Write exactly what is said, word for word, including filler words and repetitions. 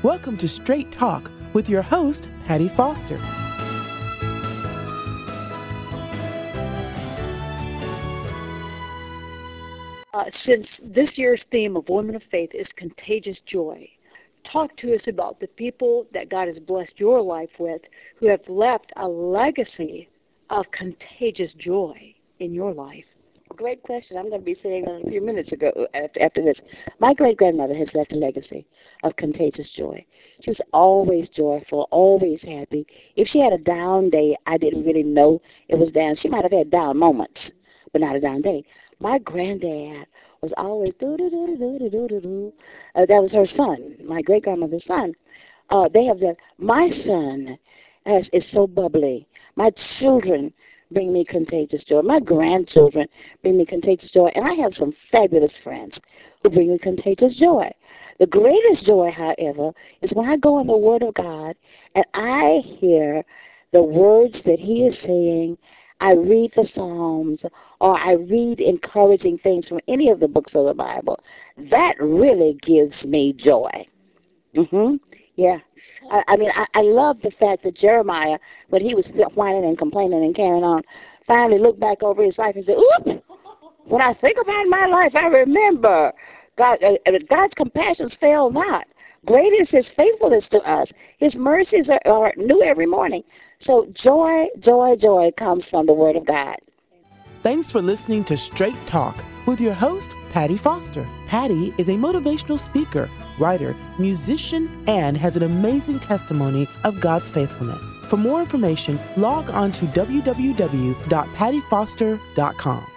Welcome to Straight Talk with your host, Patty Foster. Uh, since this year's theme of Women of Faith is contagious joy, talk to us about the people that God has blessed your life with who have left a legacy of contagious joy in your life. Great question. I'm going to be saying that a few minutes ago after, after this. My great-grandmother has left a legacy of contagious joy. She was always joyful, always happy. If she had a down day, I didn't really know it was down. She might have had down moments, but not a down day. My granddad was always do-do-do-do-do-do-do-do. Uh, that was her son, my great-grandmother's son. Uh, they have that. My son has, is so bubbly. My children bring me contagious joy. My grandchildren bring me contagious joy. And I have some fabulous friends who bring me contagious joy. The greatest joy, however, is when I go in the Word of God and I hear the words that He is saying. I read the Psalms or I read encouraging things from any of the books of the Bible. That really gives me joy. Mm-hmm. Yeah. I, I mean, I, I love the fact that Jeremiah, when he was whining and complaining and carrying on, finally looked back over his life and said, oop, when I think about my life, I remember God, uh, God's compassions fail not. Great is His faithfulness to us. His mercies are, are new every morning. So joy, joy, joy comes from the Word of God. Thanks for listening to Straight Talk with your host, Patty Foster. Patty is a motivational speaker, writer, musician, and has an amazing testimony of God's faithfulness. For more information, log on to w w w dot patty foster dot com.